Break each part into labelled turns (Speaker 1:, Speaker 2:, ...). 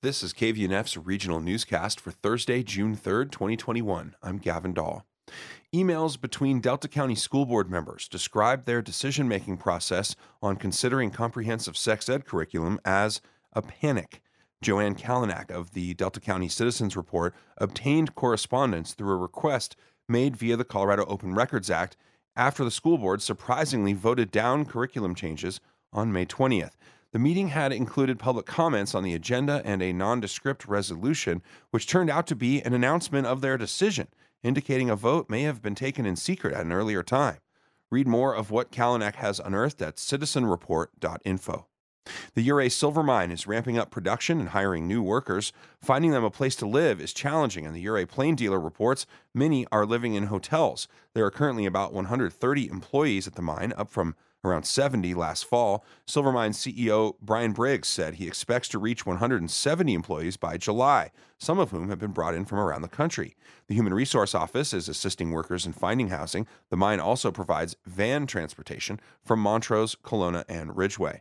Speaker 1: This is KVNF's regional newscast for Thursday, June 3rd, 2021. I'm Gavin Dahl. Emails between Delta County School Board members describe their decision-making process on considering comprehensive sex ed curriculum as a panic. Joanne Kalanick of the Delta County Citizens Report obtained correspondence through a request made via the Colorado Open Records Act after the school board surprisingly voted down curriculum changes on May 20th. The meeting had included public comments on the agenda and a nondescript resolution, which turned out to be an announcement of their decision, indicating a vote may have been taken in secret at an earlier time. Read more of what Kalanick has unearthed at citizenreport.info. The Ouray Silver Mine is ramping up production and hiring new workers. Finding them a place to live is challenging, and the Ouray Plain Dealer reports many are living in hotels. There are currently about 130 employees at the mine, up from around 70 last fall. Silver Mine CEO Brian Briggs said he expects to reach 170 employees by July, some of whom have been brought in from around the country. The Human Resource Office is assisting workers in finding housing. The mine also provides van transportation from Montrose, Kelowna, and Ridgeway.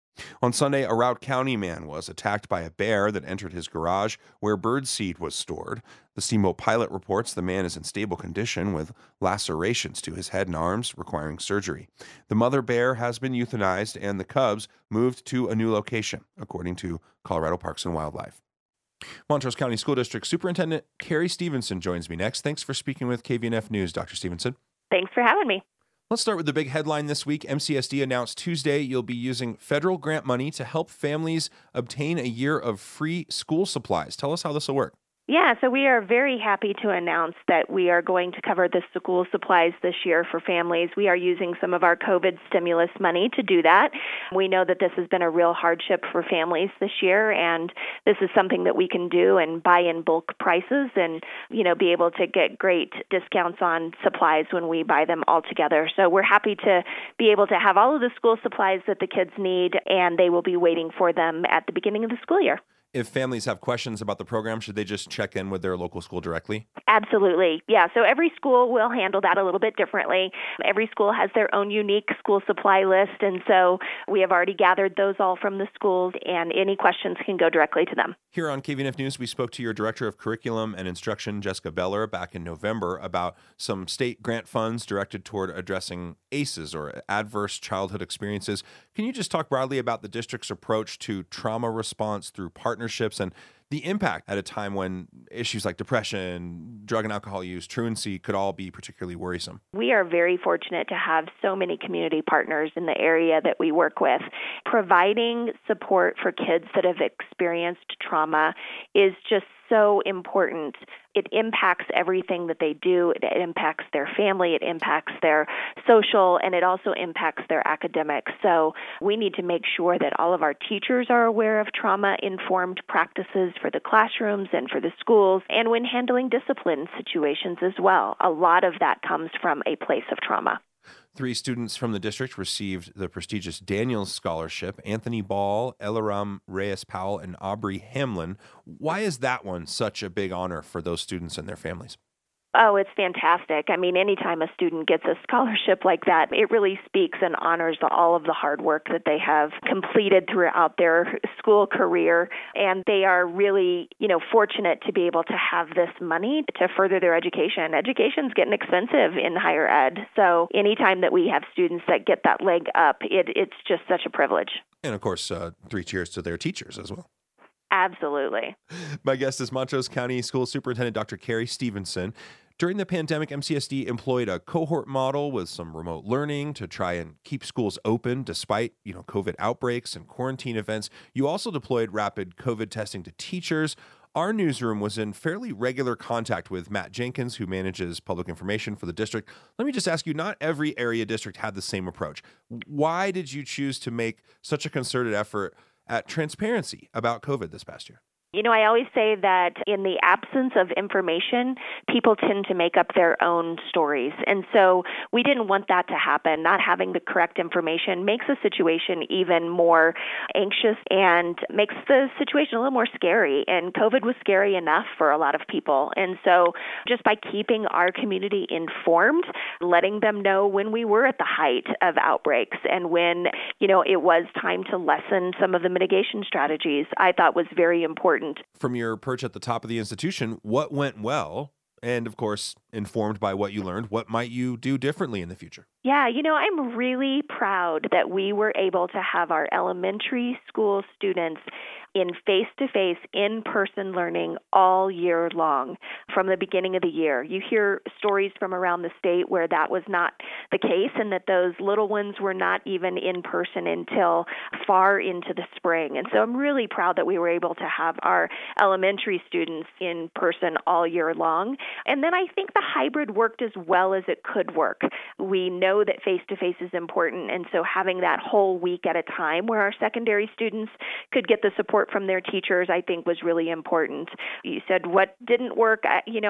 Speaker 1: On Sunday, a Routt County man was attacked by a bear that entered his garage where birdseed was stored. The Steamboat Pilot reports the man is in stable condition with lacerations to his head and arms requiring surgery. The mother bear has been euthanized and the cubs moved to a new location, according to Colorado Parks and Wildlife. Montrose County School District Superintendent Carrie Stevenson joins me next. Thanks for speaking with KVNF News, Dr. Stevenson.
Speaker 2: Thanks for having me.
Speaker 1: Let's start with the big headline this week. MCSD announced Tuesday you'll be using federal grant money to help families obtain a year of free school supplies. Tell us how this will work.
Speaker 2: Yeah, so we are very happy to announce that we are going to cover the school supplies this year for families. We are using some of our COVID stimulus money to do that. We know that this has been a real hardship for families this year, and this is something that we can do and buy in bulk prices and, be able to get great discounts on supplies when we buy them all together. So we're happy to be able to have all of the school supplies that the kids need, and they will be waiting for them at the beginning of the school year.
Speaker 1: If families have questions about the program, should they just check in with their local school directly?
Speaker 2: Absolutely. Yeah. So every school will handle that a little bit differently. Every school has their own unique school supply list. And so we have already gathered those all from the schools, and any questions can go directly to them.
Speaker 1: Here on KVNF News, we spoke to your Director of Curriculum and Instruction, Jessica Beller, back in November about some state grant funds directed toward addressing ACEs, or adverse childhood experiences. Can you just talk broadly about the district's approach to trauma response through partnerships and the impact at a time when issues like depression, drug and alcohol use, truancy could all be particularly worrisome?
Speaker 2: We are very fortunate to have so many community partners in the area that we work with. Providing support for kids that have experienced trauma is just so important. It impacts everything that they do. It impacts their family. It impacts their social, and it also impacts their academics. So we need to make sure that all of our teachers are aware of trauma-informed practices for the classrooms and for the schools, and when handling discipline situations as well. A lot of that comes from a place of trauma.
Speaker 1: 3 students from the district received the prestigious Daniels Scholarship: Anthony Ball, Elaram Reyes-Powell, and Aubrey Hamlin. Why is that one such a big honor for those students and their families?
Speaker 2: Oh, it's fantastic. I mean, anytime a student gets a scholarship like that, it really speaks and honors all of the hard work that they have completed throughout their school career. And they are really, fortunate to be able to have this money to further their education. Education's getting expensive in higher ed. So anytime that we have students that get that leg up, it's just such a privilege.
Speaker 1: And of course, 3 cheers to their teachers as well.
Speaker 2: Absolutely.
Speaker 1: My guest is Montrose County School Superintendent Dr. Carrie Stevenson. During the pandemic, MCSD employed a cohort model with some remote learning to try and keep schools open despite, COVID outbreaks and quarantine events. You also deployed rapid COVID testing to teachers. Our newsroom was in fairly regular contact with Matt Jenkins, who manages public information for the district. Let me just ask you, not every area district had the same approach. Why did you choose to make such a concerted effort at transparency about COVID this past year?
Speaker 2: I always say that in the absence of information, people tend to make up their own stories. And so we didn't want that to happen. Not having the correct information makes the situation even more anxious and makes the situation a little more scary. And COVID was scary enough for a lot of people. And so just by keeping our community informed, letting them know when we were at the height of outbreaks and when, it was time to lessen some of the mitigation strategies, I thought was very important important.
Speaker 1: From your perch at the top of the institution, what went well? And of course, informed by what you learned, what might you do differently in the future?
Speaker 2: Yeah, I'm really proud that we were able to have our elementary school students in face-to-face, in-person learning all year long from the beginning of the year. You hear stories from around the state where that was not the case and that those little ones were not even in person until far into the spring. And so I'm really proud that we were able to have our elementary students in person all year long. And then I think the hybrid worked as well as it could work. We know that face-to-face is important, and so having that whole week at a time where our secondary students could get the support from their teachers, I think was really important. You said what didn't work.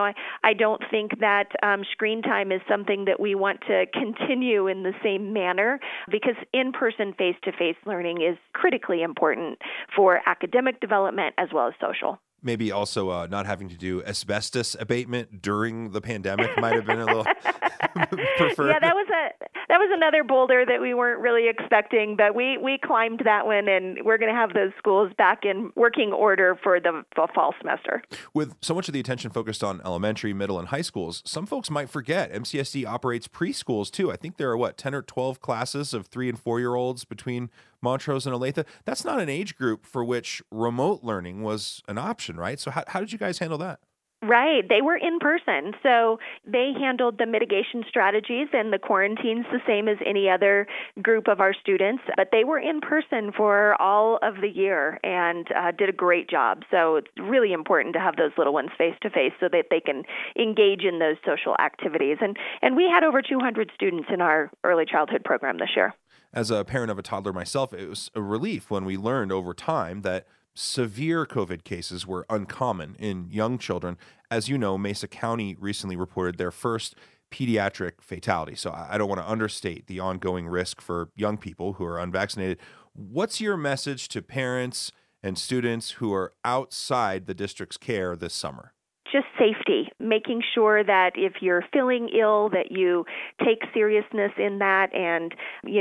Speaker 2: I don't think that screen time is something that we want to continue in the same manner, because in-person, face-to-face learning is critically important for academic development as well as social.
Speaker 1: Maybe also not having to do asbestos abatement during the pandemic might have been a little preferred.
Speaker 2: Yeah, that was another boulder that we weren't really expecting, but we climbed that one, and we're going to have those schools back in working order for the fall semester.
Speaker 1: With so much of the attention focused on elementary, middle, and high schools, some folks might forget MCSD operates preschools too. I think there are 10 or 12 classes of 3 and 4-year-olds between Montrose and Olathe. That's not an age group for which remote learning was an option, right? So how did you guys handle that?
Speaker 2: Right. They were in person. So they handled the mitigation strategies and the quarantines the same as any other group of our students. But they were in person for all of the year and did a great job. So it's really important to have those little ones face to face so that they can engage in those social activities. And we had over 200 students in our early childhood program this year.
Speaker 1: As a parent of a toddler myself, it was a relief when we learned over time that severe COVID cases were uncommon in young children. As you know, Mesa County recently reported their first pediatric fatality. So I don't want to understate the ongoing risk for young people who are unvaccinated. What's your message to parents and students who are outside the district's care this summer?
Speaker 2: Just safety, making sure that if you're feeling ill, that you take seriousness in that and,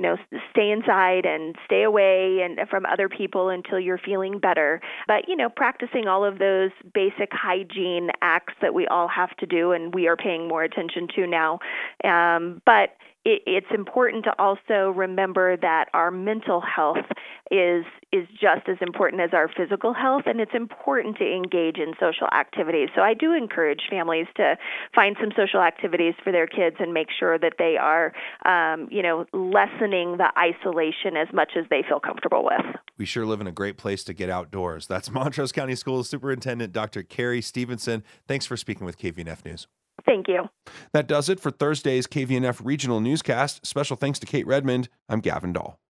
Speaker 2: stay inside and stay away and from other people until you're feeling better. But, practicing all of those basic hygiene acts that we all have to do and we are paying more attention to now. But it's important to also remember that our mental health is just as important as our physical health, and it's important to engage in social activities. So I do encourage families to find some social activities for their kids and make sure that they are, lessening the isolation as much as they feel comfortable with.
Speaker 1: We sure live in a great place to get outdoors. That's Montrose County Schools Superintendent Dr. Carrie Stevenson. Thanks for speaking with KVNF News.
Speaker 2: Thank you.
Speaker 1: That does it for Thursday's KVNF Regional Newscast. Special thanks to Kate Redmond. I'm Gavin Dahl.